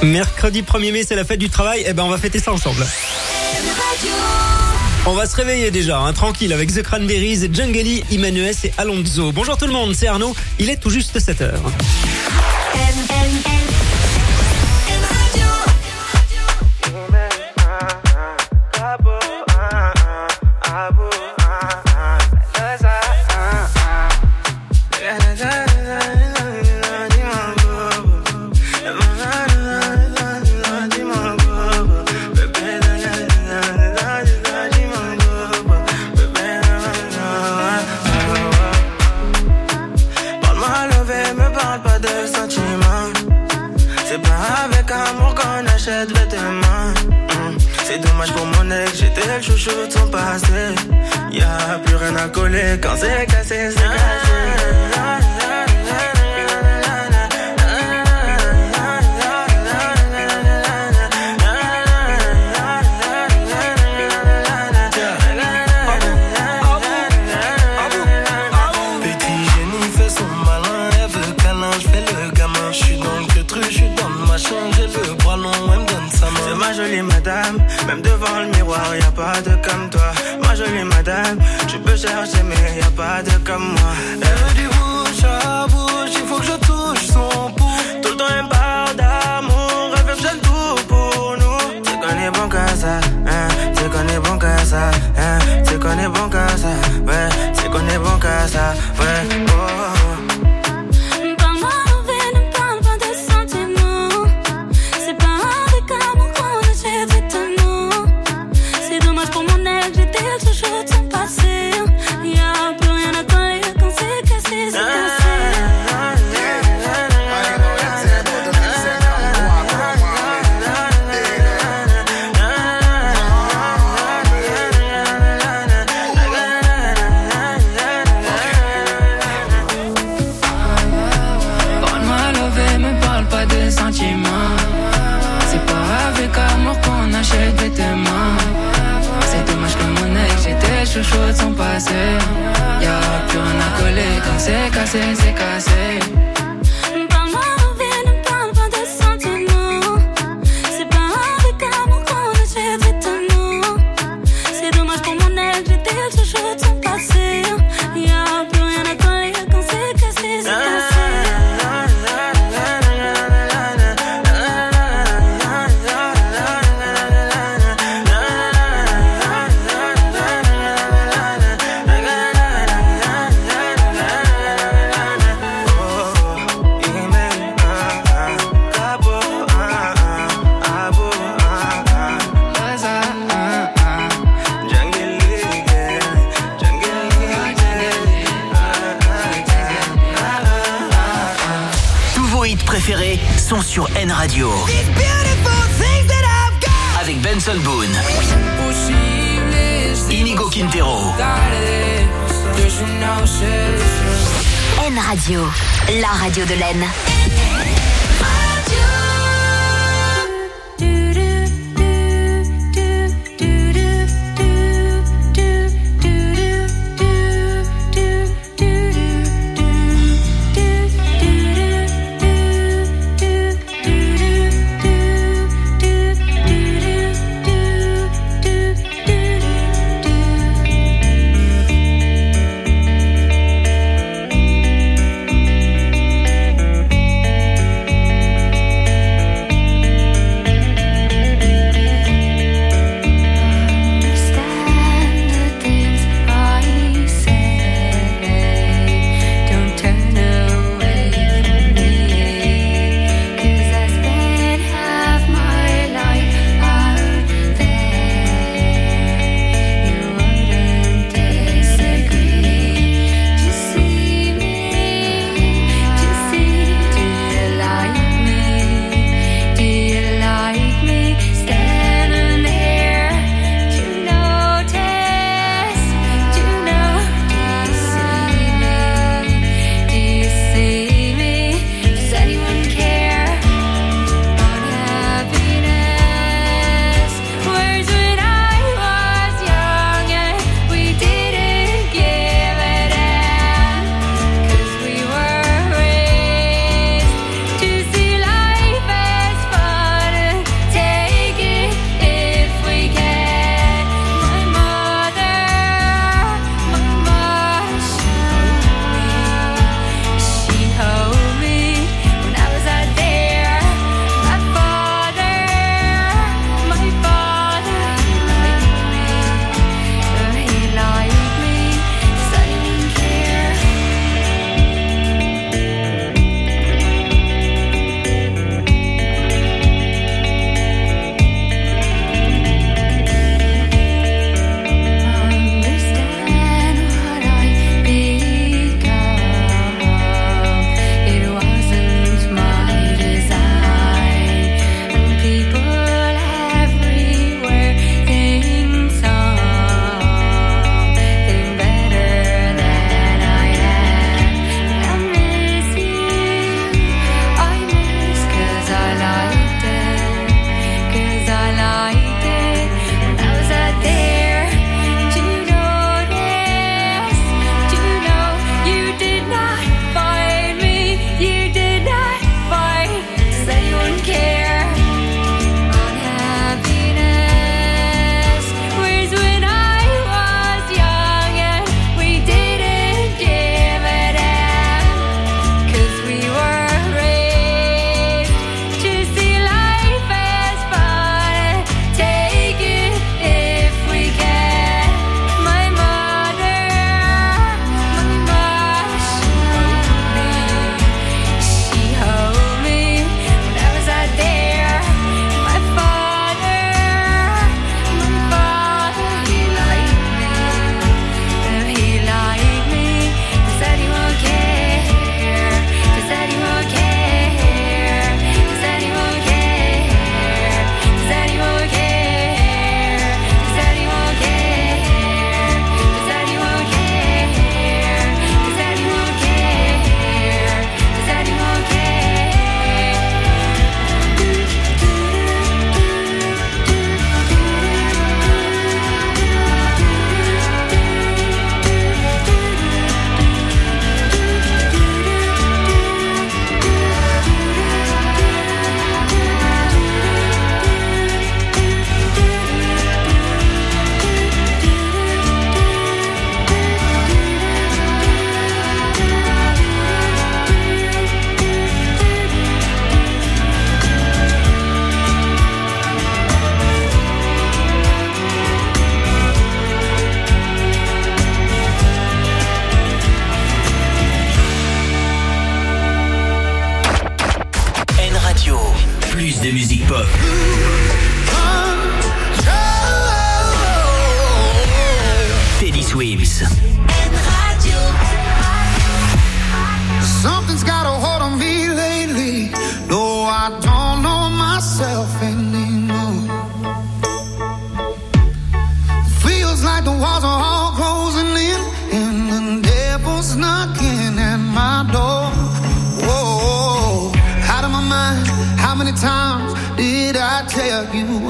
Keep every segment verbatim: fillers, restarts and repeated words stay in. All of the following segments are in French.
Mercredi premier mai, c'est la fête du travail. Eh ben, on va fêter ça ensemble. On va se réveiller déjà, hein, tranquille, avec The Cranberries, Djangeli, Emmanuel et Alonso. Bonjour tout le monde, c'est Arnaud. Il est tout juste sept heures. C'est dommage pour mon ex, j'étais le chouchou de son passé. Y'a plus rien à coller quand c'est cassé, c'est cassé. Ma jolie madame, même devant le miroir, y'a pas de comme toi. Ma jolie madame, tu peux chercher mais y'a pas de comme moi. Elle veut du bouche à bouche, il faut que je touche son pouls. Tout le temps elle me parle d'amour, elle veut que j'aime tout pour nous. Tu connais bon qu'à ça, hein, tu connais bon qu'à ça, hein, tu connais bon qu'à ça, ouais, tu connais bon qu'à ça, ouais, oh. Chouchou de son passé, y'a plus rien à coller quand c'est cassé, c'est cassé. Parle-moi de vie, ne parle pas de sentiments. C'est pas avec amour qu'on achète étonnant. C'est dommage pour mon ex, j'étais le chouchou de son passé. Y'a plus rien à coller quand c'est cassé, c'est cassé. Préférés sont sur N Radio. Avec Benson Boone, Inigo Quintero. N Radio, la radio de l'Aisne. Thank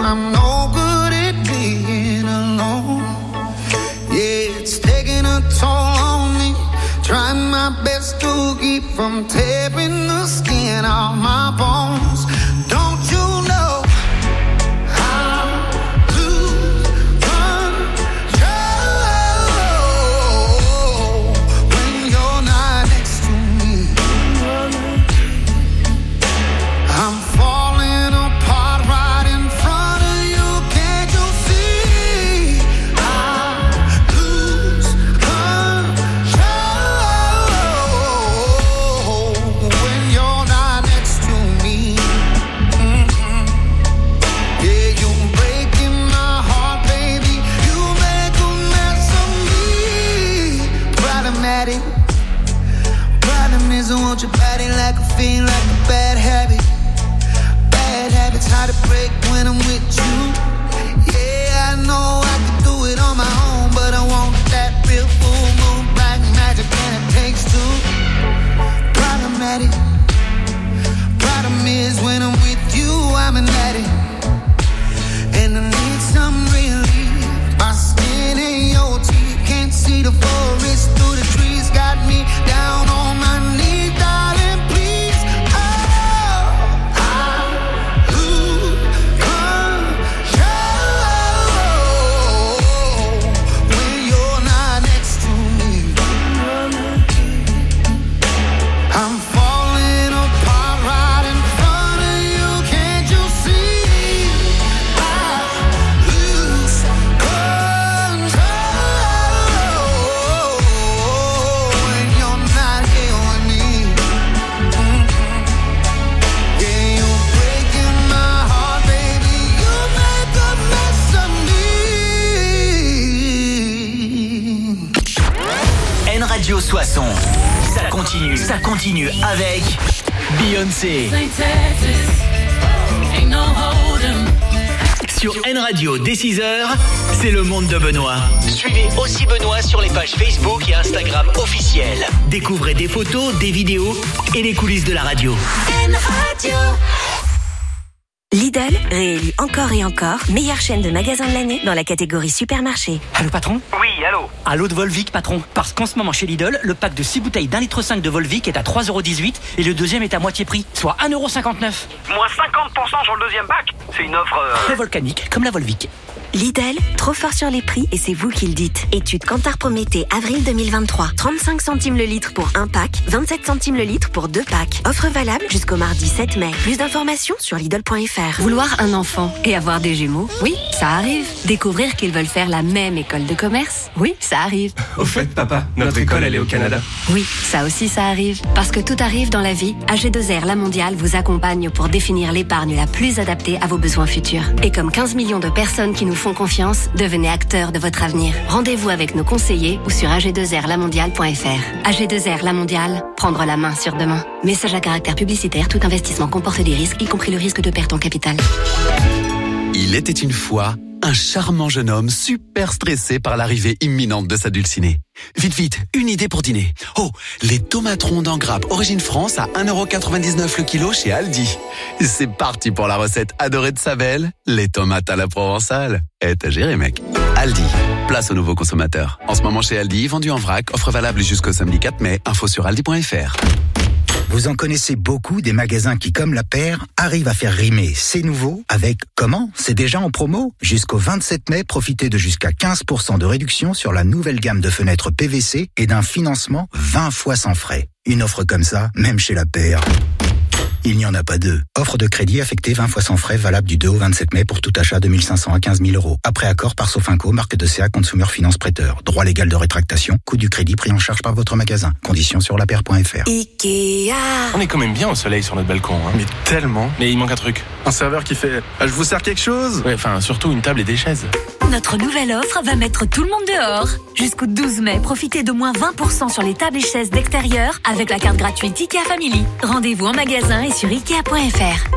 I'm no good at being alone. Yeah, it's taking a toll on me. Trying my best to keep from tearing the skin off my bones. Don't you know I lose control when you're not next to me? I'm falling apart right in front of you. Can't you see? I lose control when you're not next to me. Mm-hmm. Yeah, you're breaking my heart, baby. You make a mess of me. Problematic. Problem is, I want your body like a fiend, like a bad habit. Bad habits hard to break when I'm with you. Yeah, I know I can do it on my own, but I want that real full moon black magic, and it takes two. Problematic. Problem is when I'm with you, I'm an addict, and I need some relief. My skin and your teeth can't see the forest through the trees. Got me down on my knees, darling, please. Oh, I lose control when you're not next to me. I'm falling apart right in front of you. Can't you see? I lose control when you're not here with me. Mm-hmm. Yeah, you're breaking my heart, baby. You make a mess of me. N Radio Soissons. Ça continue, ça continue avec Beyoncé. Sur N Radio, dès six heures, c'est le monde de Benoît. Suivez aussi Benoît sur les pages Facebook et Instagram officielles. Découvrez des photos, des vidéos et les coulisses de la radio. N Radio. Lidl, réélu encore et encore, meilleure chaîne de magasins de l'année dans la catégorie supermarché. Allô patron ? Oui, allô. Allô de Volvic patron. Parce qu'en ce moment chez Lidl, le pack de six bouteilles d'un litre cinq de Volvic est à trois euros dix-huit et le deuxième est à moitié prix, soit un euro cinquante-neuf. Moins cinquante pour cent sur le deuxième pack. C'est une offre... Euh... Très volcanique, comme la Volvic. Lidl, trop fort sur les prix et c'est vous qui le dites. Étude Kantar Prométhée, avril deux mille vingt-trois. trente-cinq centimes le litre pour un pack, vingt-sept centimes le litre pour deux packs. Offre valable jusqu'au mardi sept mai. Plus d'informations sur Lidl point F R. Vouloir un enfant et avoir des jumeaux, oui, ça arrive. Découvrir qu'ils veulent faire la même école de commerce, oui, ça arrive. Au fait, papa, notre école, elle est au Canada. Oui, ça aussi, ça arrive. Parce que tout arrive dans la vie, A G deux R La Mondiale vous accompagne pour définir l'épargne la plus adaptée à vos besoins futurs. Et comme quinze millions de personnes qui nous font confiance, devenez acteurs de votre avenir. Rendez-vous avec nos conseillers ou sur A G deux R la mondiale point F R. A G deux R La Mondiale, prendre la main sur demain. Message à caractère publicitaire, tout investissement comporte des risques, y compris le risque de perte en capital. Il était une fois un charmant jeune homme super stressé par l'arrivée imminente de sa dulcinée. Vite, vite, une idée pour dîner. Oh, les tomates rondes en grappe origine France à un euro quatre-vingt-dix-neuf le kilo chez Aldi. C'est parti pour la recette adorée de sa belle, les tomates à la provençale. Eh, t'as géré, mec. Aldi, place aux nouveaux consommateurs. En ce moment chez Aldi, vendu en vrac, offre valable jusqu'au samedi quatre mai. Info sur aldi point F R. Vous en connaissez beaucoup des magasins qui, comme la paire, arrivent à faire rimer c'est nouveau avec comment ? C'est déjà en promo ? Jusqu'au vingt-sept mai, profitez de jusqu'à quinze pour cent de réduction sur la nouvelle gamme de fenêtres P V C et d'un financement vingt fois sans frais. Une offre comme ça, même chez la paire, il n'y en a pas deux. Offre de crédit affectée vingt fois sans frais, valable du deux au vingt-sept mai pour tout achat de mille cinq cents à quinze mille euros. Après accord par Sofinco, marque de C A Consumer Finance Prêteur. Droit légal de rétractation, coût du crédit pris en charge par votre magasin. Conditions sur la paire point F R. Ikea. On est quand même bien au soleil sur notre balcon, hein. Mais tellement. Mais il manque un truc. Un serveur qui fait ah, « Je vous sers quelque chose ?» Ouais, enfin, surtout une table et des chaises. Notre nouvelle offre va mettre tout le monde dehors. Jusqu'au douze mai, profitez de moins vingt pour cent sur les tables et chaises d'extérieur avec la carte gratuite Ikea Family. Rendez-vous en magasin et sur ikea point F R.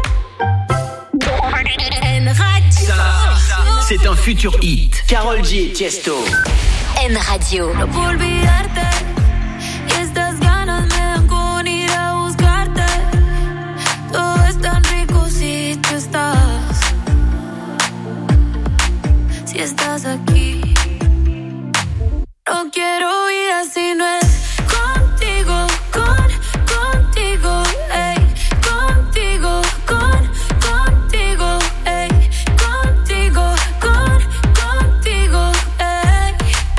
Ça, c'est un futur hit. Karol G et Tiesto. N Radio. si estás aquí. No quiero vida si no es contigo, con, contigo, ey, contigo, con, contigo, ey, contigo, con, contigo, ey.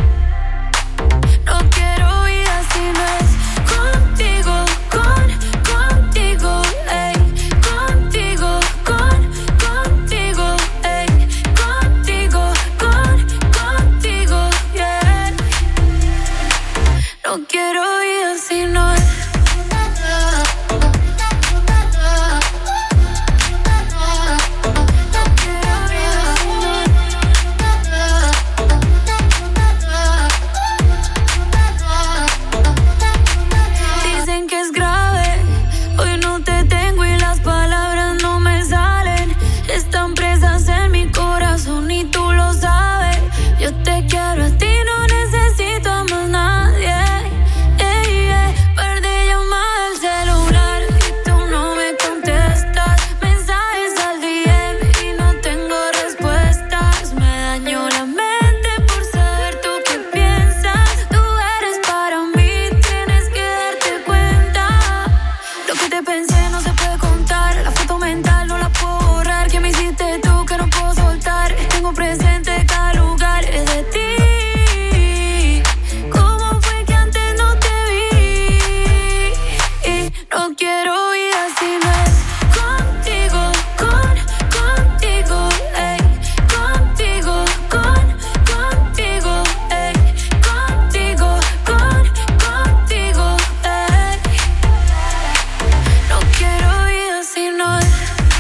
No quiero vida si no es contigo, con, contigo, ey, contigo, con, contigo, ey, contigo, con, contigo, yeah. No quiero vida si no es. Dicen que es grave, hoy no te tengo y las palabras no me salen. Están presas en mi corazón y tú lo sabes. Yo te quiero a ti, no necesito a más nadie. Ey, ey, perdí llamada al celular y tú no me contestas. Mensajes al D M y no tengo respuestas. Me dañó la mente por saber tú qué piensas. Tú eres para mí, tienes que darte cuenta. Lo que te pensé no se puede contar. La foto mental no la puedo borrar. ¿Qué me hiciste tú que no puedo soltar? Tengo presente cada lugar es de ti. ¿Cómo fue que antes no te vi? Y no quiero vida si no es contigo, con, contigo, ey, contigo, con, contigo, ey, contigo, con, contigo, ey. No quiero vida si no es.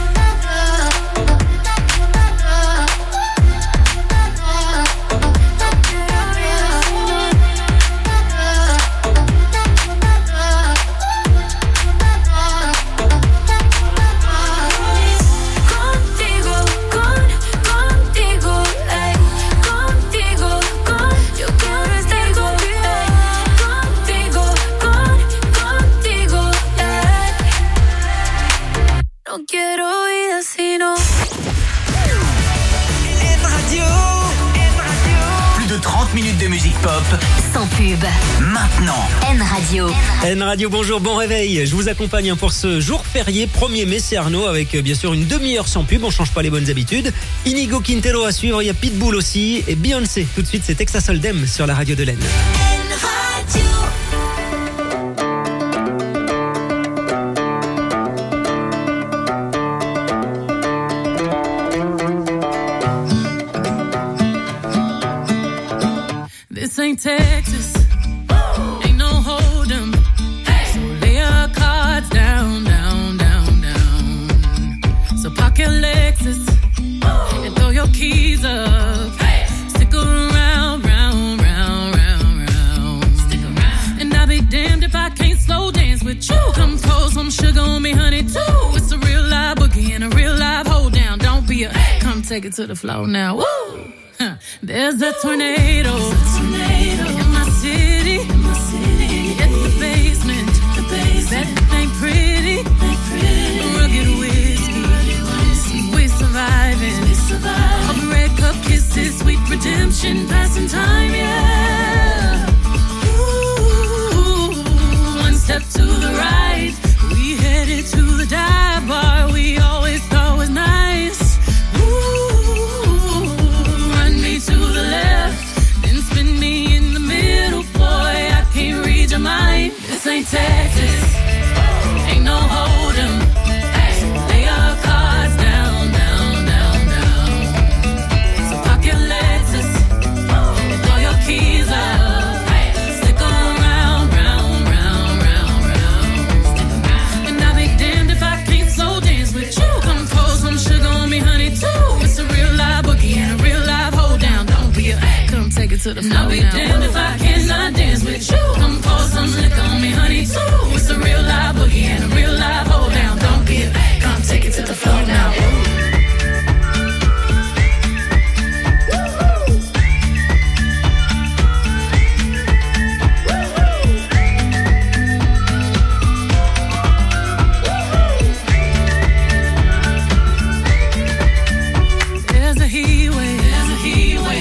Contigo, con, contigo, ey, contigo, con, yo quiero estar contigo, contigo, con, contigo, ey. No quiero vida si no. Plus de trente minutes de musique pop. Sans pub. Maintenant. N Radio. N Radio, bonjour, bon réveil. Je vous accompagne pour ce jour férié, premier mai, c'est Arnaud, avec euh, bien sûr une demi-heure sans pub, on change pas les bonnes habitudes. Inigo Quintero à suivre, il y a Pitbull aussi, et Beyoncé. Tout de suite, c'est Texas Hold'em sur la radio de l'N. This ain't Texas, ain't no hold'em. So lay your cards down, down, down, down. So park your Lexus and throw your keys up. Stick around, round, round, round, round. Stick around. And I'll be damned if I can't slow dance with you. Come pour some sugar on me, honey, too. It's a real live boogie and a real live hold down. Don't be a, come take it to the floor now. Woo! Huh. There's a tornado, tornado in my city, in my city. In the basement, the basement. That ain't pretty, ain't pretty. Rugged whiskey, rugged whiskey. We surviving, we surviving. All the red cup kisses, sweet redemption, passing time, yeah. Ooh, one step to the right, we headed to the dive bar we always thought was nice. To the left, then spin me in the middle, boy, I can't read your mind. This ain't Texas, ain't no hold'em. Lay your cards down, down, down, down. So park your Lexus and throw your keys up. Stick around, round, round, round, round. And I'll be damned if I can't slow dance with you. Come pour some sugar on me, honey, too. It's a real live boogie and a real live hold down. Come take it to the floor now. I'll be damned if I cannot dance with you. Come pour some liquor on me, honey, too. It's a real live boogie and a real live hold down. Don't be a, come take it to the floor now. There's a heat wave, there's a heat wave.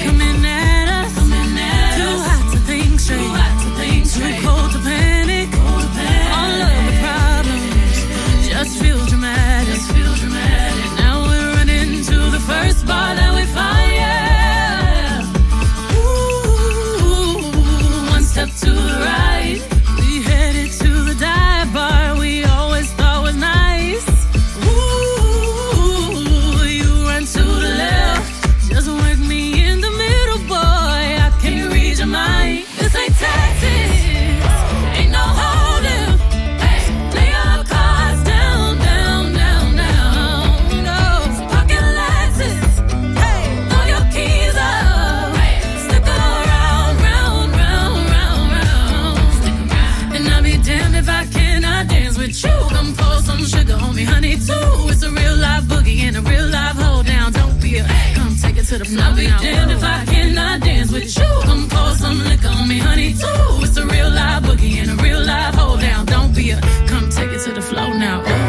to the floor. I'll be damned if I cannot dance with you. Come pour some liquor on me, honey, too. It's a real live boogie and a real live hold down. Don't be a, come take it to the floor now. Ooh.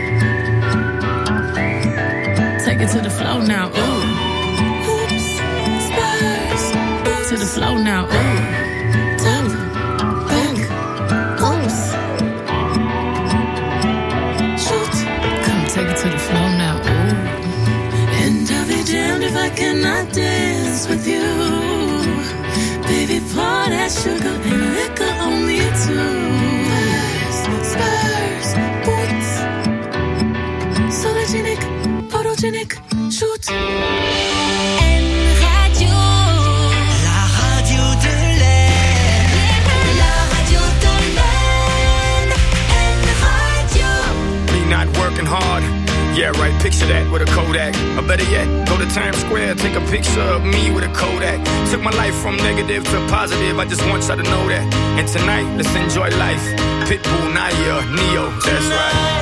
Take it to the floor now. Ooh. Oops, spurs. To the floor now. Ooh. Top, back, oops. Shoot. Come take it to the floor now. Ooh. And I'll be damned if I cannot dance with you. Baby, pour that sugar and liquor on me too. Spurs, boots. Sologenic, photogenic, shoot. Working hard, yeah right, picture that with a Kodak. Or better yet, go to Times Square, take a picture of me with a Kodak. Took my life from negative to positive, I just want y'all to know that. And tonight, let's enjoy life. Pitbull, Naya, Neo, that's right.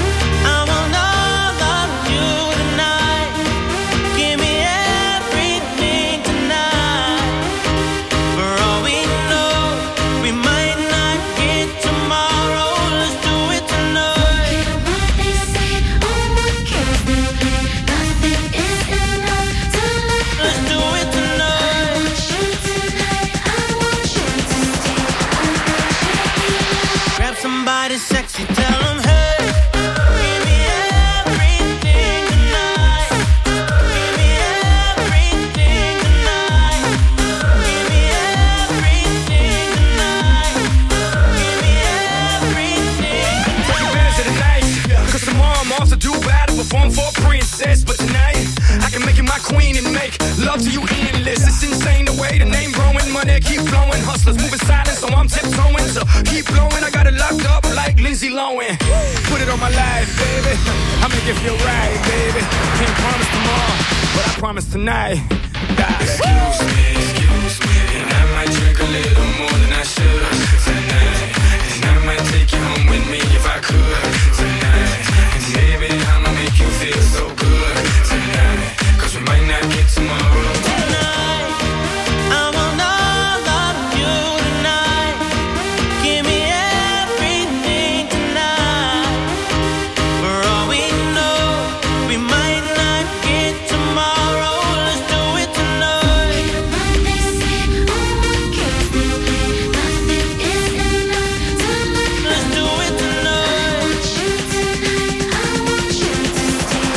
Sexy, tell them, hey, give me everything tonight. Give me everything tonight. Give me everything tonight. Give me everything. Take advantage of the night, cause tomorrow I'm off to do battle, perform for a princess. But tonight, I can make you my queen and make love to you endless. It's insane the way the name growing, money keep flowing. Hustlers moving silent, so I'm tiptoeing. So keep blowing, I got it locked up like Lindsay Lohan. Put it on my life, baby. I make it feel right, baby. Can't promise tomorrow, but I promise tonight. Die. Excuse me, excuse me, and I might drink a little more than I should tonight. And I might take you home with me if I could tonight. And baby, I'ma make you feel so good tonight. Cause we might not get tomorrow. Tonight, I want all of you tonight. Give me everything tonight. For all we know, we might not get tomorrow. Let's do it tonight. They say, oh my goodness, nothing is enough tonight. Let's do it tonight. I want you tonight, I want you to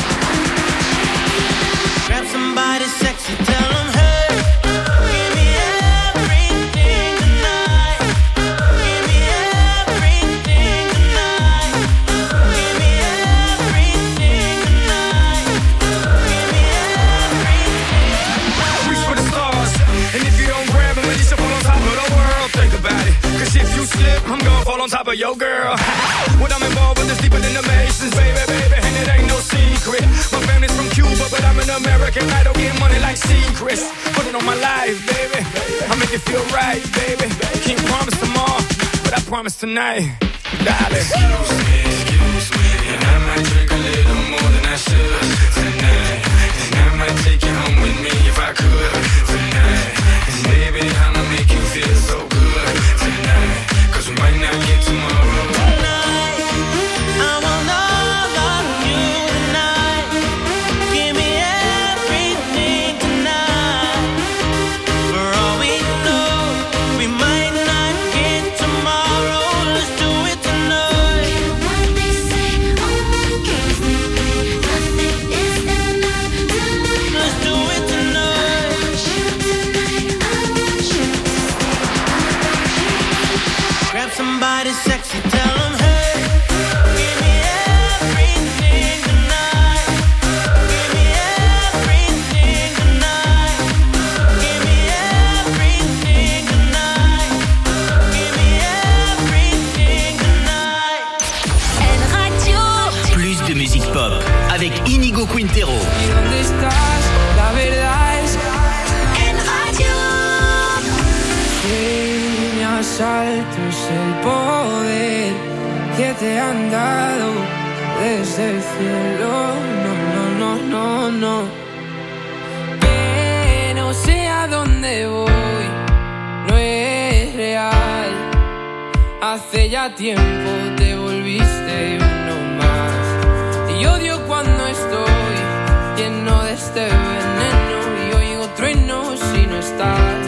stay. Grab somebody sexy, tell them, hey, give me everything tonight. Give me everything tonight. Give me everything tonight. Give me everything. Reach for the stars, and if you don't grab them, at least you fall on top of the world. Think about it, cause if you slip, I'm gonna fall on top of your girl. What I'm involved with is deeper than the Masons, baby, baby, and it ain't no secret. My family's from Cuba, but I'm an American. I don't get money like secrets. Put it on my life, baby. I make it feel right, baby. Can't promise tomorrow, but I promise tonight, darling. Excuse me, excuse me, and I might drink a little more than I should tonight. And I might take you home with me if I could tonight. And baby, I'ma make you feel so good tonight. Cause we might not get tomorrow. Tonight, I want all of you tonight. Give me everything tonight. For all we know, we might not get tomorrow. Let's do it tonight. They say, oh my goodness, nothing is enough tonight. Let's do it tonight. I want you tonight, I want you to stay. Grab somebody sexy, tell them, hey, give me everything tonight. Give me everything tonight. Give me everything tonight. Give me everything tonight. N Radio. Plus de musique pop avec Inigo Quintero. ¿Y dónde estás? La verdad es N Radio. Sueñas altos el poder que te han dado desde el cielo. No, no, no, no, no. Hace ya tiempo te volviste uno más. Y odio cuando estoy lleno de este veneno y oigo truenos si no estás.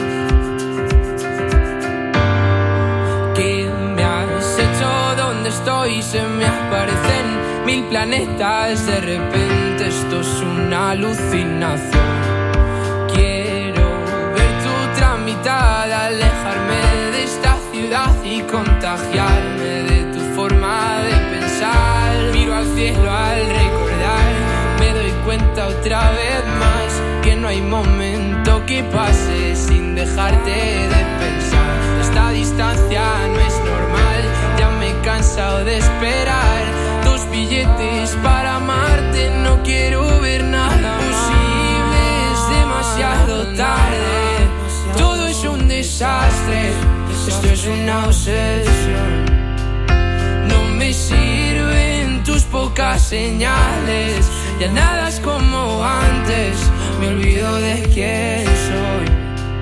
¿Qué me has hecho? ¿Dónde estoy? Se me aparecen mil planetas. De repente esto es una alucinación. Quiero ver tu tramitada, alejarme de esta ciudad y contagiarme de tu forma de pensar. Miro al cielo al recordar, me doy cuenta otra vez más que no hay momento que pase sin dejarte de pensar. Esta distancia no es normal, ya me he cansado de esperar. Dos billetes para amarte, no quiero ver nada posible, es demasiado tarde. Todo es un desastre, esto es una obsesión. No me sirven tus pocas señales, ya nada es como antes, me olvido de quién soy.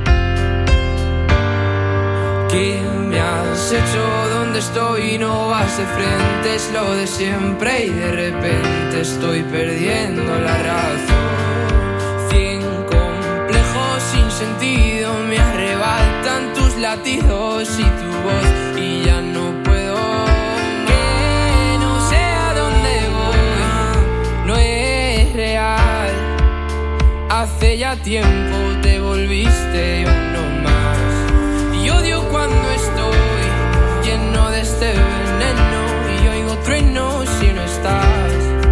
¿Qué me has hecho? ¿Dónde estoy? No vas de frente, es lo de siempre y de repente estoy perdiendo la razón. Cien complejos sin sentido me arrebatan tus latidos y tu voz y ya no puedo. Que no sé a dónde voy, no es real. Hace ya tiempo te volviste uno más. Y odio cuando estoy lleno de este veneno y oigo truenos si no estás.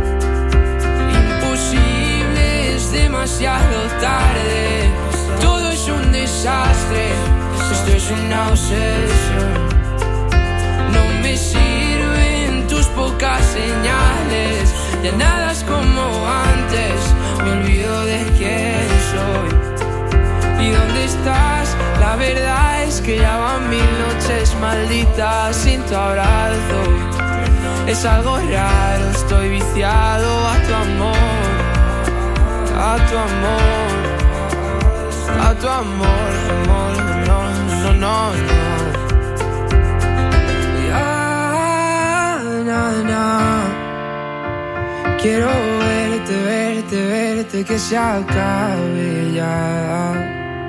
Imposible, es demasiado tarde. Todo es un desastre, esto es una obsesión. No me sirven tus pocas señales, ya nada es como antes, me olvido de quién soy. ¿Y dónde estás? La verdad es que ya van mil noches malditas sin tu abrazo. Es algo raro, estoy viciado a tu amor, a tu amor, a tu amor, amor, no, no, no, no. Ya, na, na. Quiero verte, verte, verte, que se acabe ya.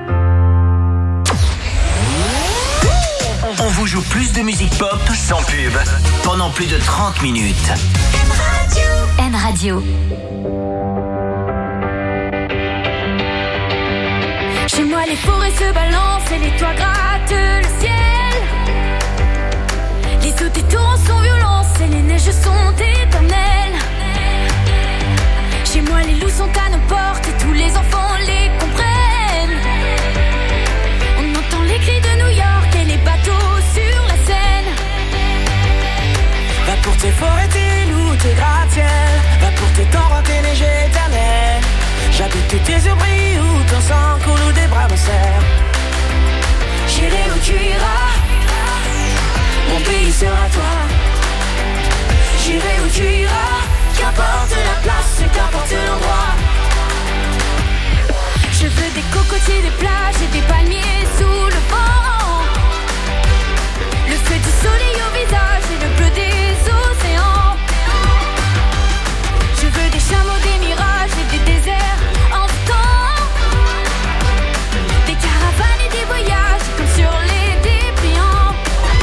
On vous joue plus de musique pop sans pub pendant plus de trente minutes. M Radio. Chez moi les forêts se balancent et les toits grattent le ciel. Les eaux des torrents sont violentes et les neiges sont éternelles. Chez moi les loups sont à nos portes et tous les enfants les comprennent. On entend les cris de New York et les bateaux sur la Seine. Va pour tes forêts, tes loups, tes gratte-ciels. Va pour tes torrents, tes neiges éternelles. J'habite où tes yeux brillent, où ton sang coule, où des bras me serrent. J'irai où tu iras, mon pays sera toi. J'irai où tu iras, qu'importe la place et qu'importe l'endroit. Je veux des cocotiers, des plages et des palmiers sous le vent. Le feu du soleil au visage et le bleu des océans. Je veux des chameaux, des mirages et des déserts en temps. Des caravanes et des voyages comme sur les dépliants.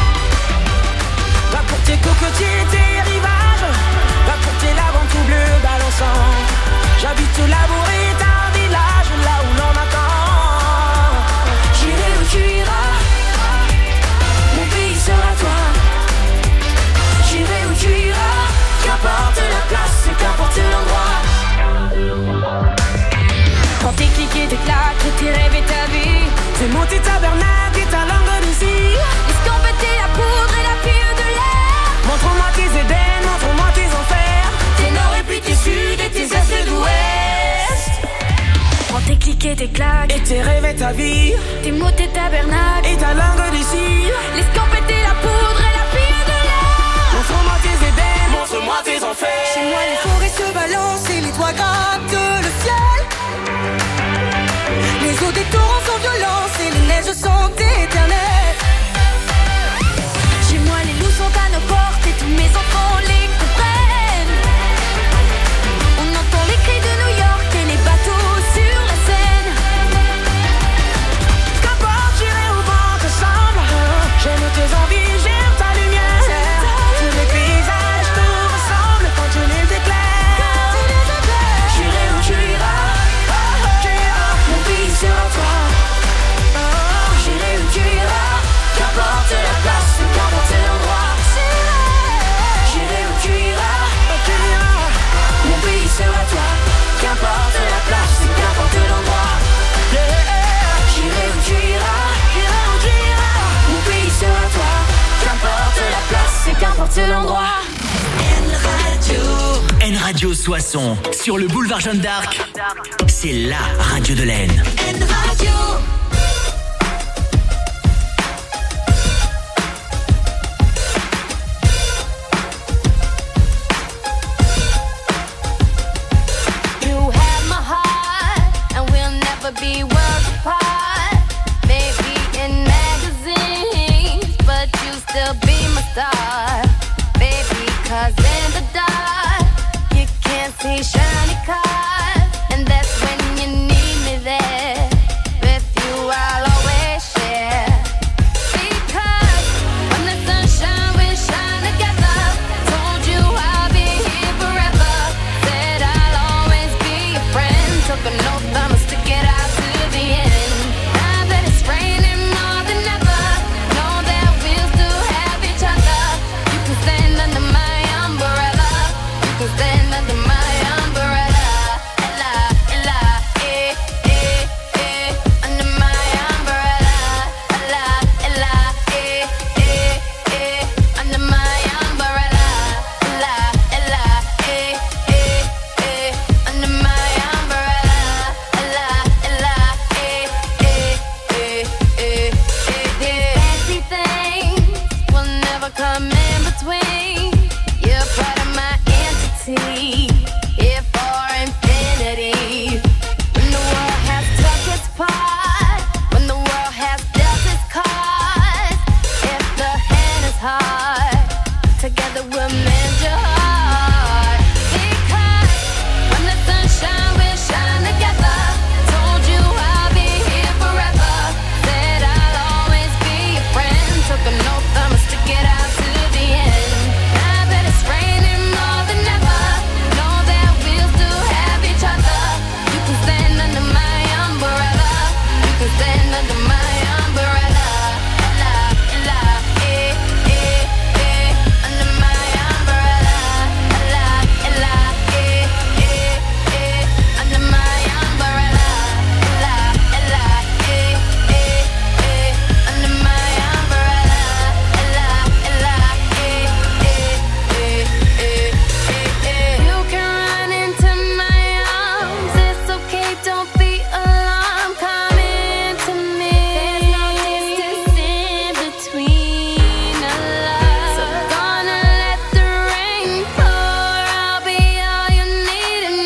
Va pour tes cocotiers, tes rivages. Va pour tes laves en tout bleu balançant. J'habite au labour et un village là où l'on attend. J'irai où tu iras, mon pays sera toi. J'irai où tu iras, qu'importe la place et qu'importe l'endroit. Quand tes clics et tes claques, tes rêves et ta vie. C'est monter tabernacle et ta langue d'ici. Escampette la poudre et la fille de l'air. Montre-moi tes Éden, montre-moi tes enfers. Tes nord et puis tes sud et tes est d'ouest. Prends tes clics et tes claques et tes rêves et ta vie. Tes mots, tes tabernacles et ta langue d'ici. L'escampette la poudre et la fille de l'air. Montre-moi tes Éden, montre-moi tes enfers. Chez moi les forêts se balancent et les toits grattent le ciel. Les eaux des torrents sont violentes et les neiges sont éternelles. Chez moi les n'importe l'endroit. N Radio Soissons, sur le boulevard Jeanne d'Arc, c'est la radio de l'Aisne. N Radio. You have my heart, and we'll never be worlds apart. Maybe in magazines, but you still be my star. Baby, 'cause in the dark, you can't see shiny cars, and that's when you need me there. With you, I'll always share. Because when the sunshine, we shine together. Told you I'll be here forever. Said I'll always be your friend. Took an oath, I'ma stick it out to the end. Now that it's raining more than ever, know that we'll still have each other. You can stand under my umbrella. You can stand under my umbrella. Ella, Ella, eh, eh, eh. Under my umbrella. Ella, Ella, eh, eh, eh. Under my umbrella. Ella, Ella, eh, eh, eh. Under my umbrella. Ella, Ella, eh, eh, eh, eh, eh, eh. Fancy things will never come in between. You're part of my entity, here for infinity. When the world has took its part, when the world has dealt its cards, if the hand is hard, together we'll mend your heart. Because when the sunshine, we'll shine together. Told you I'll be here forever. Said I'll always be your friend. Took an oath, I'ma stick it out to the end. Now that it's raining more than ever, know that we'll still have each other. You can stand under my umbrella. You can stand under my umbrella. Ella, Ella, eh, eh, eh. Under my umbrella. Ella, Ella, eh, eh, eh. Under my umbrella. Ella, Ella, eh, eh, eh. Under my umbrella. Ella, Ella, eh, eh, eh, eh, eh, eh. You can run into my arms. It's okay, don't be alarmed. Come into me. There's no distance in between us. So gonna let the rain pour. I'll be all you need and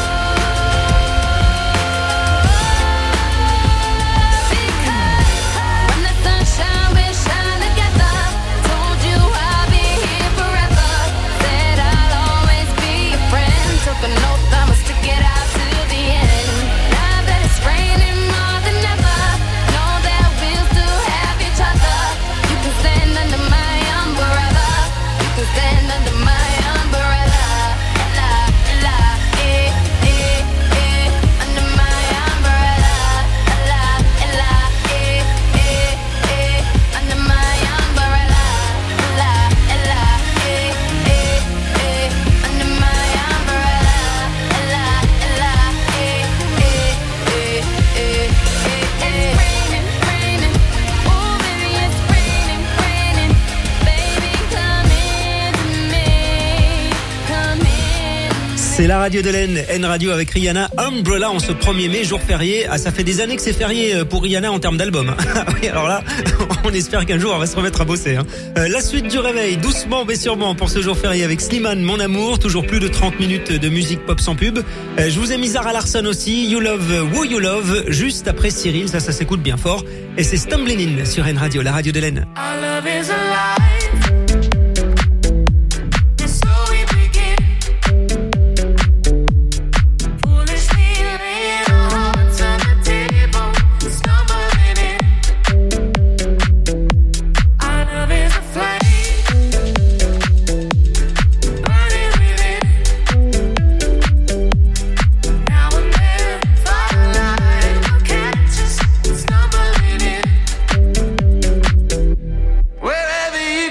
more. Because when the sunshine, we shine together. Told you I'll be here forever. Said I'll always be your friend. Took an oath, I'ma stick it out to the end. Now that it's raining more than ever, know that we'll still have each other. You can stand under my umbrella. You can stand under my umbrella. Ella, Ella, eh, eh, eh. Under my umbrella. Ella, Ella, eh, eh, eh. Under my umbrella. Ella, Ella, eh, eh, eh. Under my umbrella. Ella, Ella, eh, eh, eh, eh, eh. It's raining, raining. Oh, baby, it's raining, raining. Baby, come into me. Come in. C'est la radio de l'Aisne, N Radio avec Rihanna, Umbrella en ce premier mai, jour férié. Ah, ça fait des années que c'est férié pour Rihanna en termes d'album. Oui, alors là, on espère qu'un jour on va se remettre à bosser. Hein. Euh, la suite du réveil, doucement mais sûrement pour ce jour férié avec Slimane, Mon Amour, toujours plus de trente minutes de musique pop sans pub. Euh, je vous ai mis Zara Larsson aussi, You Love, Who You Love, juste après Cyril, ça, ça s'écoute bien fort. Et c'est Stumbling In sur N Radio, la radio de l'Aisne. Our love is alive. And so we begin. Foolishly laying our hearts on the table, stumbling in. Our love is a flame, burning within. Now and then, firelight will catch us stumbling in. Wherever you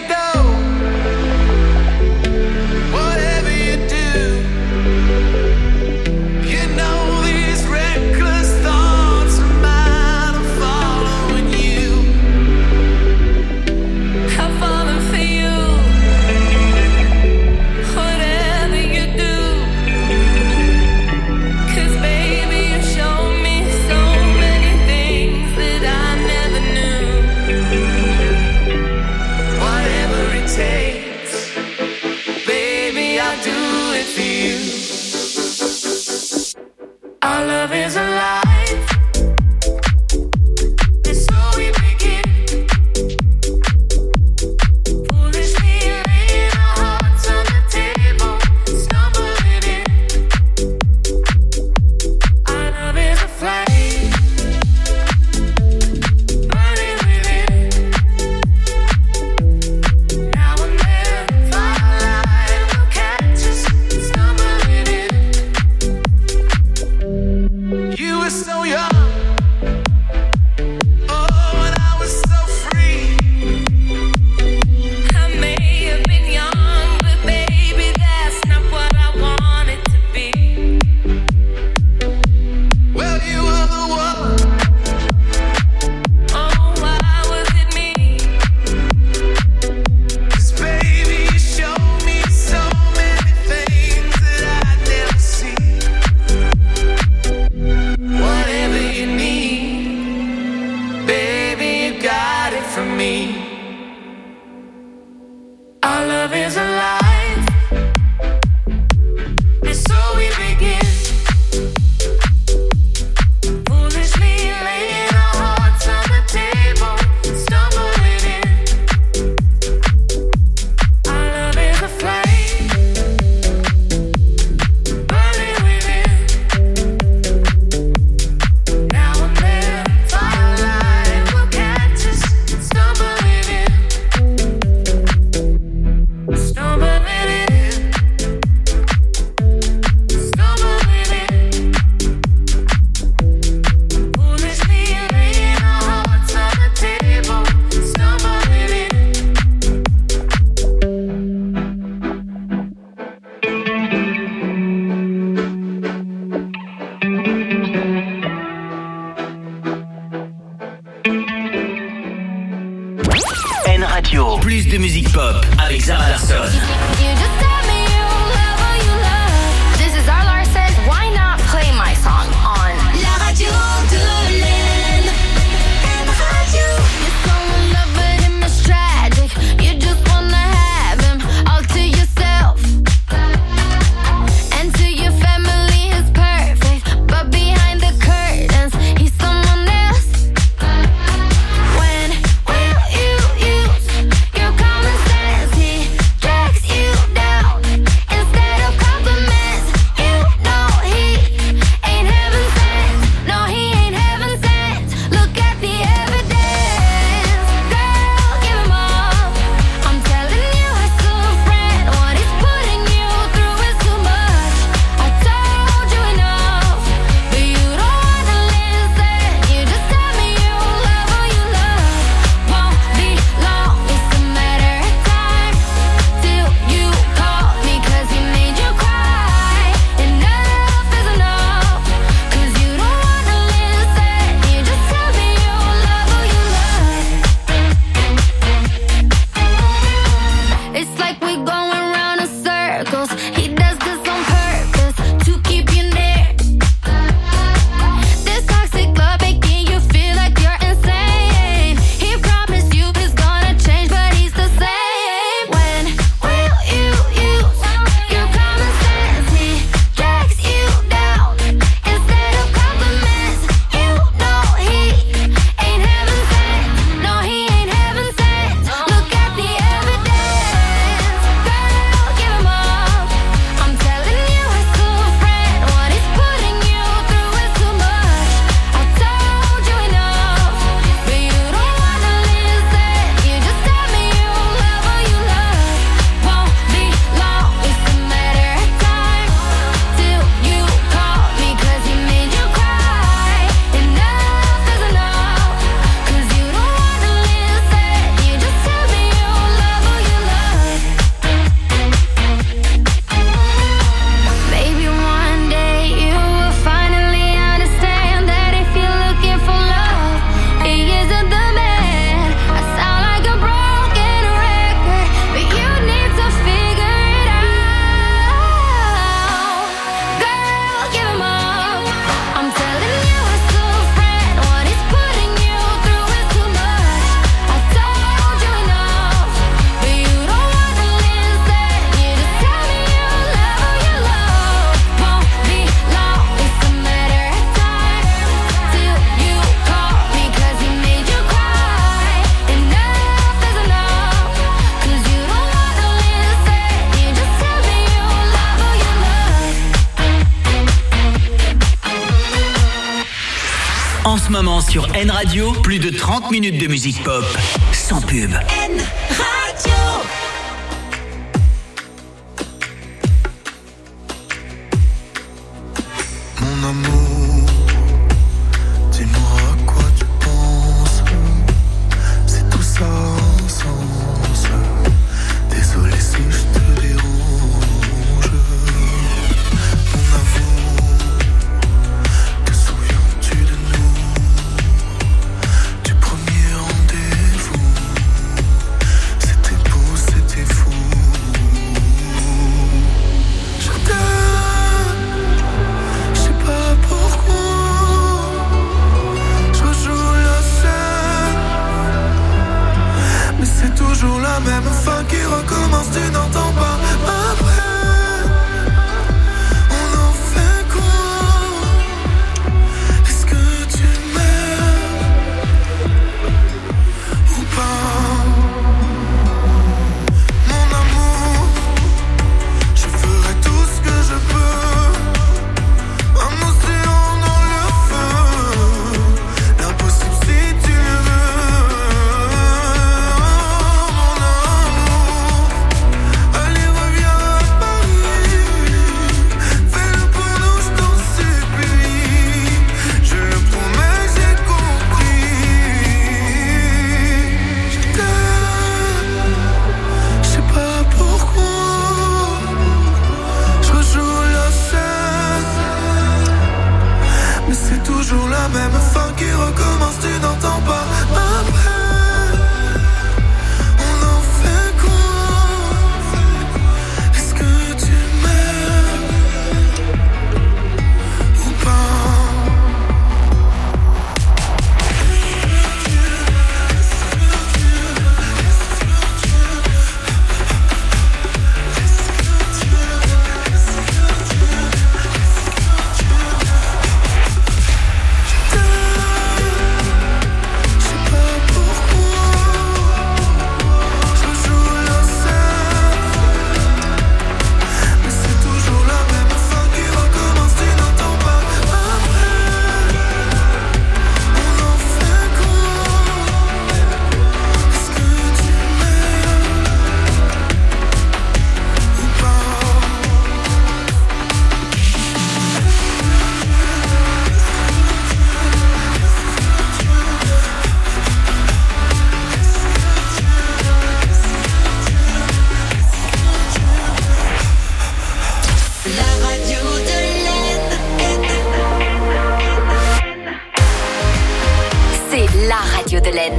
me. Our love is alive, and so we begin. Foolishly laying our hearts on the table, stumbling in. Our love is a flame, burning within. Now and then, firelight will catch us, stumbling in. Stumbling in, stumbling in. Foolishly laying our hearts on the table, stumbling in. N Radio, plus de musique pop avec Zara Larsson. You just tell me you love or you love. This is Zara Larsson. Why not play my song on La Radio de l'Aisne? La Radio. You're so in love with him, it's tragic. You just wanna have him all to yourself. And to your family, he's perfect, but behind the curtains, he's someone else. When will you use your common sense? He drags you down instead of compliments. You know he ain't heaven sent. No, he ain't heaven sent. Look at the evidence. Girl, give him up. I'm telling you, it's a friend. What he's putting you through is too much. I told you enough, but you don't wanna listen. You just tell me you love or you love. Won't be long, it's a matter of time till you call me, 'cause he made you cry. Enough is enough, 'cause you don't wanna listen. You just tell me you love or you love. It's like we're going round in circles. He does this on purpose to keep you near. This toxic love making you feel like you're insane. He promised you he's gonna change, but he's the same. When will you use your common sense? He drags you down instead of compliments. You know he ain't heaven sent. No, he ain't heaven sent. Look at the evidence. Girl, give him up. I'm telling you, it's a friend. What he's putting you through is too much. I told you enough, but you don't wanna listen. You just tell me you love or you love. Won't be long, it's a matter of time till you call me, 'cause he made you cry. Enough is enough, 'cause you don't wanna listen. You just tell me you love or you love. Maybe one day you will finally understand that if you're looking for love, he isn't the man. I sound like a broken record, but you need to figure it out. Girl, give him up. I'm telling you, it's a friend. What he's putting you through is too much. I told you enough, but you don't wanna listen. You just tell me you love or you love. Won't be long, it's a matter of time till you call me, 'cause he made you cry. Enough is enough, 'cause you don't wanna listen. You just tell me you love or you love. En ce moment sur N Radio, plus de trente minutes de musique pop, sans pub. N Radio. Mon amour, dis-moi à quoi tu penses. C'est tout ça un sens. Désolé si je te dérange. Mon amour, te souviens-tu de nous? Du premier rendez-vous. C'était beau, c'était fou. Je t'aime, je sais pas pourquoi. c'est la radio de l'Aisne.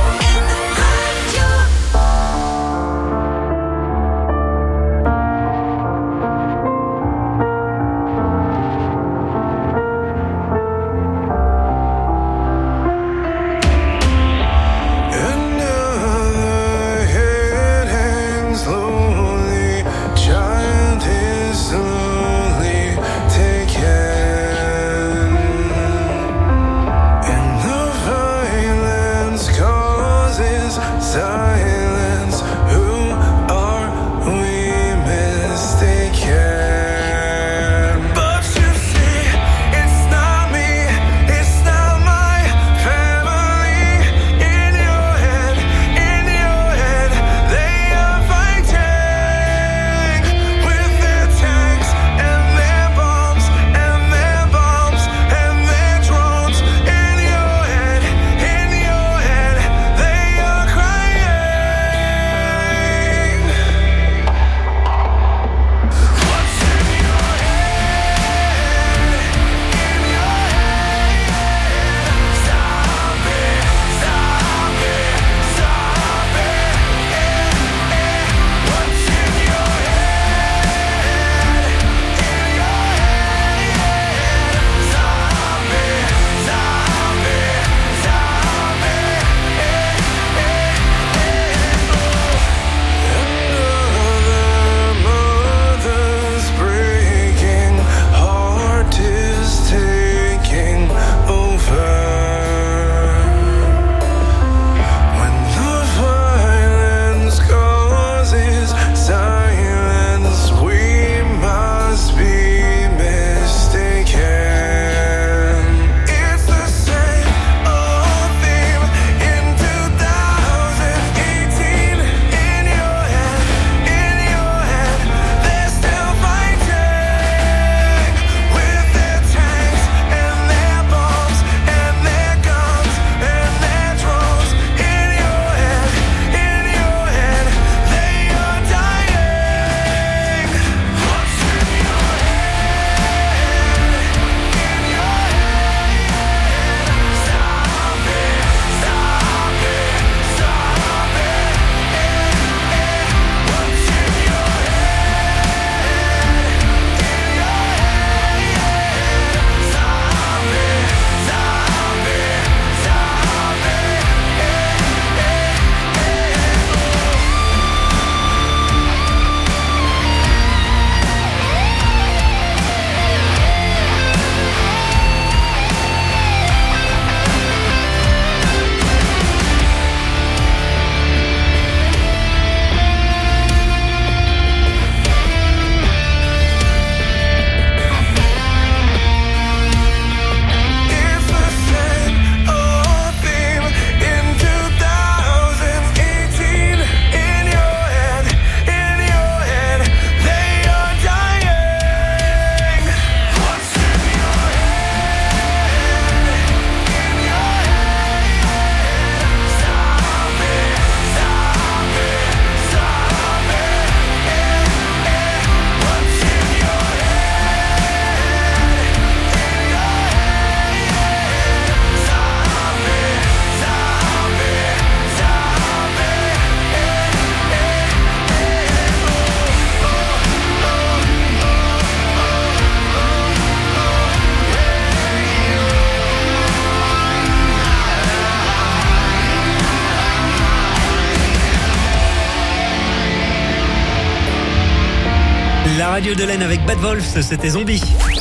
La radio de l'Aisne avec Bad Wolf, c'était Zombie.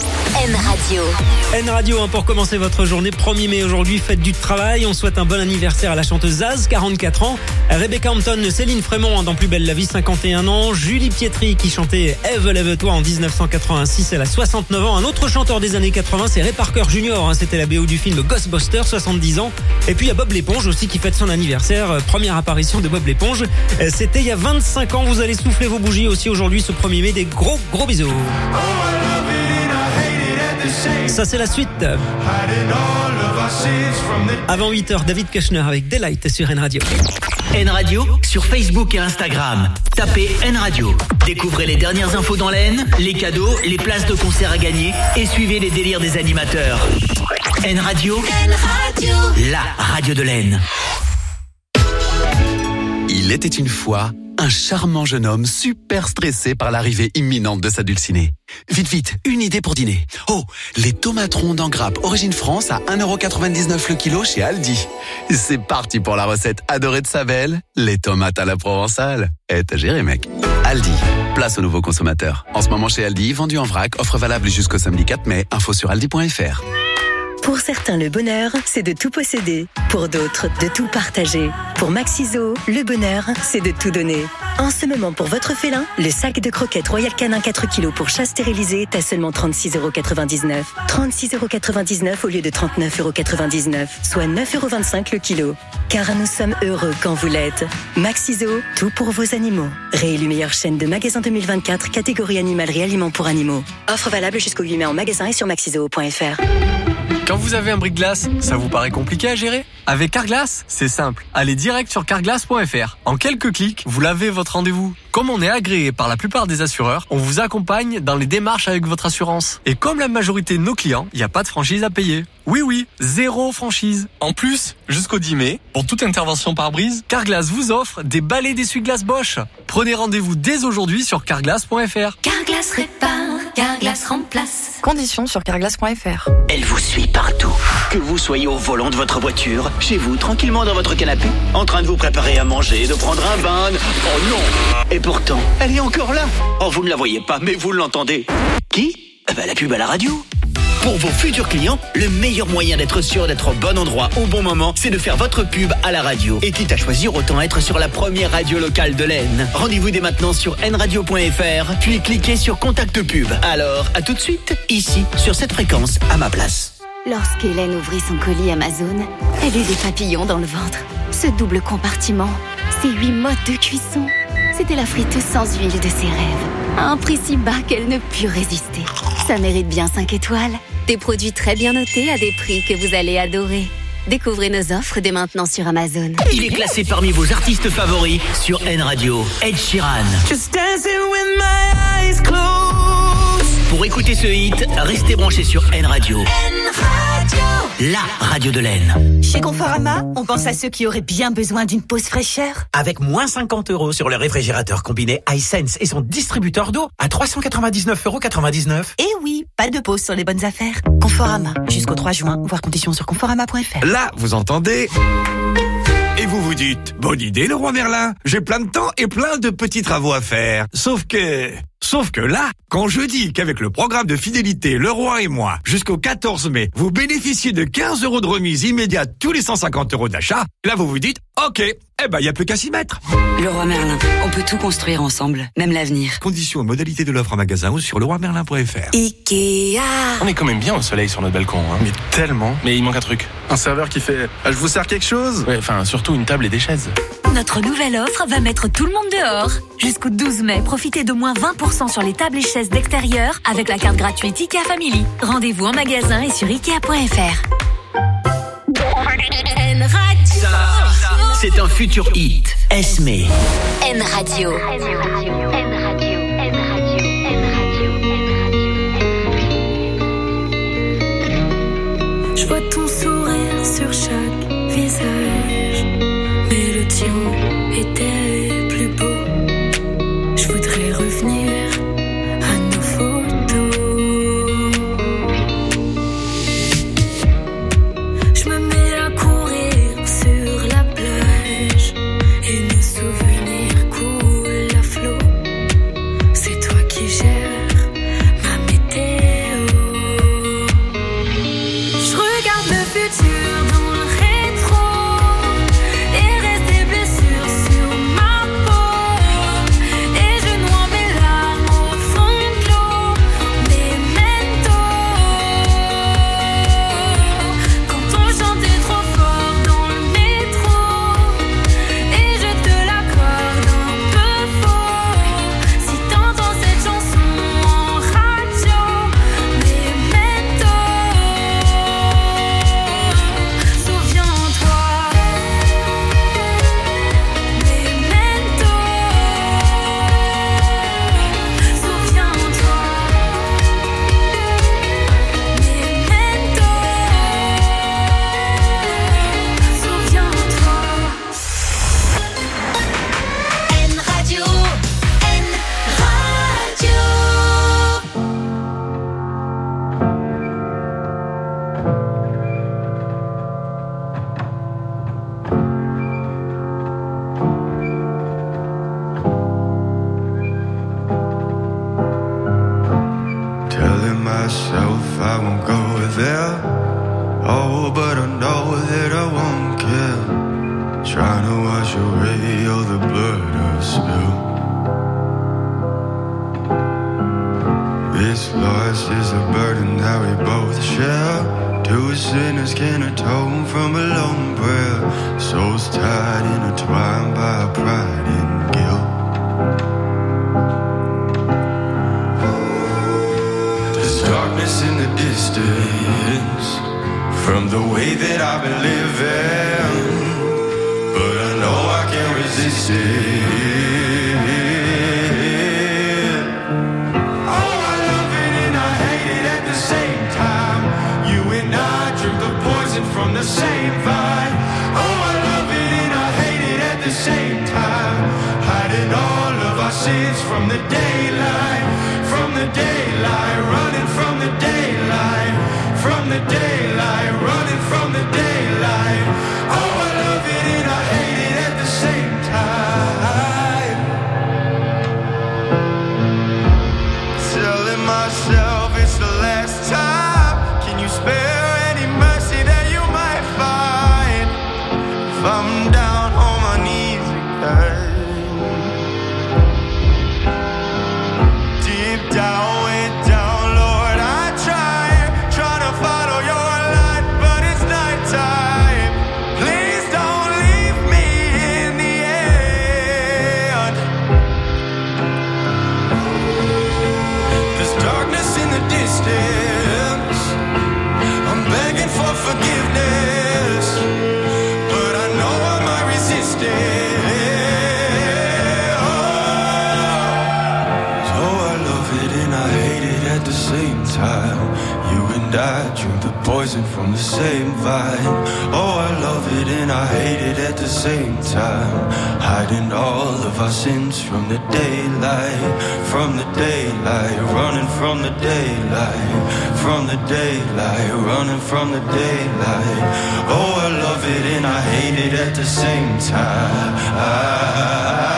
N Radio. N Radio, hein, pour commencer votre journée, premier mai aujourd'hui, fête du travail. On souhaite un bon anniversaire à la chanteuse Zaz, quarante-quatre ans. Rebecca Hampton, Céline Frémont, hein, dans Plus belle la vie, cinquante et un ans. Julie Pietri, qui chantait Ève, lève-toi en dix-neuf cent quatre-vingt-six, elle a soixante-neuf ans. Un autre chanteur des années quatre-vingts, c'est Ray Parker Junior, hein, c'était la B O du film Ghostbusters, soixante-dix ans. Et puis il y a Bob l'éponge aussi qui fête son anniversaire. Première apparition de Bob l'éponge, c'était il y a vingt-cinq ans. Vous allez souffler vos bougies aussi aujourd'hui, ce premier mai. Des gros, gros bisous. Oh, I love it and I hate it at the Ça c'est la suite. Avant huit heures, David Kushner avec Delight sur N Radio. N Radio sur Facebook et Instagram. Tapez N Radio. Découvrez les dernières infos dans l'Aisne, les cadeaux, les places de concert à gagner et suivez les délires des animateurs. N Radio, N Radio, la radio de l'Aisne. Il était une fois un charmant jeune homme super stressé par l'arrivée imminente de sa dulcinée. Vite, vite, une idée pour dîner. Oh, les tomates rondes en grappe Origine France à un euro quatre-vingt-dix-neuf le kilo chez Aldi. C'est parti pour la recette adorée de sa belle, les tomates à la provençale. Eh, t'as géré, mec. Aldi, place aux nouveaux consommateurs. En ce moment chez Aldi, vendu en vrac, offre valable jusqu'au samedi quatre mai. Info sur aldi point f r. Pour certains, le bonheur, c'est de tout posséder. Pour d'autres, de tout partager. Pour Maxiso, le bonheur, c'est de tout donner. En ce moment, pour votre félin, le sac de croquettes Royal Canin quatre kilos pour chat stérilisé est à seulement trente-six euros quatre-vingt-dix-neuf. trente-six euros quatre-vingt-dix-neuf au lieu de trente-neuf euros quatre-vingt-dix-neuf, soit neuf euros vingt-cinq le kilo. Car nous sommes heureux quand vous l'êtes. Maxiso, tout pour vos animaux. Réélu meilleure chaîne de magasins deux mille vingt-quatre, catégorie animalerie aliments pour animaux. Offre valable jusqu'au huit mai en magasin et sur maxiso point f r. Quand vous avez un bric-glace, ça vous paraît compliqué à gérer? Avec Carglass, c'est simple. Allez direct sur carglass point f r. En quelques clics, vous l'avez votre rendez-vous. Comme on est agréé par la plupart des assureurs, on vous accompagne dans les démarches avec votre assurance. Et comme la majorité de nos clients, il n'y a pas de franchise à payer. Oui, oui, zéro franchise. En plus, jusqu'au dix mai, pour toute intervention par brise, Carglass vous offre des balais d'essuie-glace Bosch. Prenez rendez-vous dès aujourd'hui sur carglass point f r. Carglass répare, Carglass remplace. Conditions sur carglass point f r. Elle vous suit partout. Que vous soyez au volant de votre voiture, chez vous, tranquillement dans votre canapé, en train de vous préparer à manger, de prendre un bain. Oh non! Et pourtant, elle est encore là. Oh, vous ne la voyez pas, mais vous l'entendez. Qui? Eh ben, la pub à la radio. Pour vos futurs clients, le meilleur moyen d'être sûr d'être au bon endroit au bon moment, c'est de faire votre pub à la radio. Et quitte à choisir, autant être sur la première radio locale de l'Aisne. Rendez-vous dès maintenant sur n radio point f r, puis cliquez sur Contact Pub. Alors, à tout de suite, ici, sur cette fréquence, à ma place. Lorsqu'Hélène ouvrit son colis Amazon, elle eut des papillons dans le ventre. Ce double compartiment, ces huit modes de cuisson, c'était la friteuse sans huile de ses rêves. À un prix si bas qu'elle ne put résister. Ça mérite bien cinq étoiles. Des produits très bien notés à des prix que vous allez adorer. Découvrez nos offres dès maintenant sur Amazon. Il est classé parmi vos artistes favoris sur N Radio. Ed Sheeran. Just dancing with my eyes closed. Pour écouter ce hit, restez branchés sur N Radio. N Radio, la radio de l'Aisne. Chez Conforama, on pense à ceux qui auraient bien besoin d'une pause fraîcheur. Avec moins cinquante euros sur le réfrigérateur combiné iSense et son distributeur d'eau à trois cent quatre-vingt-dix-neuf euros quatre-vingt-dix-neuf. Et oui, pas de pause sur les bonnes affaires. Conforama, jusqu'au trois juin, voir conditions sur conforama point f r. Là, vous entendez? Et vous vous dites, bonne idée le roi Merlin, j'ai plein de temps et plein de petits travaux à faire. Sauf que... Sauf que là, quand je dis qu'avec le programme de fidélité Le Roi et moi, jusqu'au quatorze mai, vous bénéficiez de quinze euros de remise immédiate tous les cent cinquante euros d'achat, là vous vous dites, ok, eh ben y a plus qu'à s'y mettre. Le Roi Merlin, on peut tout construire ensemble, même l'avenir. Conditions et modalités de l'offre en magasin ou sur le roi merlin point f r. Ikea. On est quand même bien au soleil sur notre balcon, hein. Mais tellement. Mais il manque un truc. Un serveur qui fait, ah, je vous sers quelque chose? Ouais, enfin surtout une table et des chaises. Notre nouvelle offre va mettre tout le monde dehors. Jusqu'au douze mai, profitez de moins vingt pour cent sur les tables et chaises d'extérieur avec la carte gratuite IKEA Family. Rendez-vous en magasin et sur ikea point f r. N Radio. Ça, c'est un futur hit. Esme. N Radio. N Radio. Je vois ton sourire sur chaque visage, mais le tien était plus beau. Je voudrais revenir à nos photos. Je me mets à courir sur la plage et nos souvenirs coulent à flot. C'est toi qui gères ma météo. Je regarde le futur dans le rétro et reste des blessures sur trying to wash away all the blood I've spilled. This loss is a burden that we both share. Two sinners can atone from a lone prayer. Souls tied, intertwined by pride and guilt. There's darkness in the distance from the way that I've been living, but I know I can't resist it. From the same vibe. Oh, I love it and I hate it at the same time. Hiding all of our sins from the daylight, from the daylight, running from the daylight, from the daylight, running from the daylight. Oh, I love it and I hate it at the same time. Telling myself it's the last time. Can you spare I'm down on my knees again. Deep down, way down, Lord, I try, try to follow your light, but it's nighttime. Please don't leave me in the end. There's darkness in the distance. I'm begging for forgiveness. Time. You and I drink the poison from the same vine. Oh, I love it and I hate it at the same time. Hiding all of our sins from the daylight, from the daylight, running from the daylight, from the daylight, running from the daylight. Oh, I love it and I hate it at the same time. I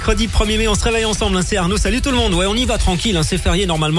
mercredi premier mai, on se réveille ensemble, hein, c'est Arnaud. Salut tout le monde. Ouais, on y va tranquille, hein, c'est férié normalement.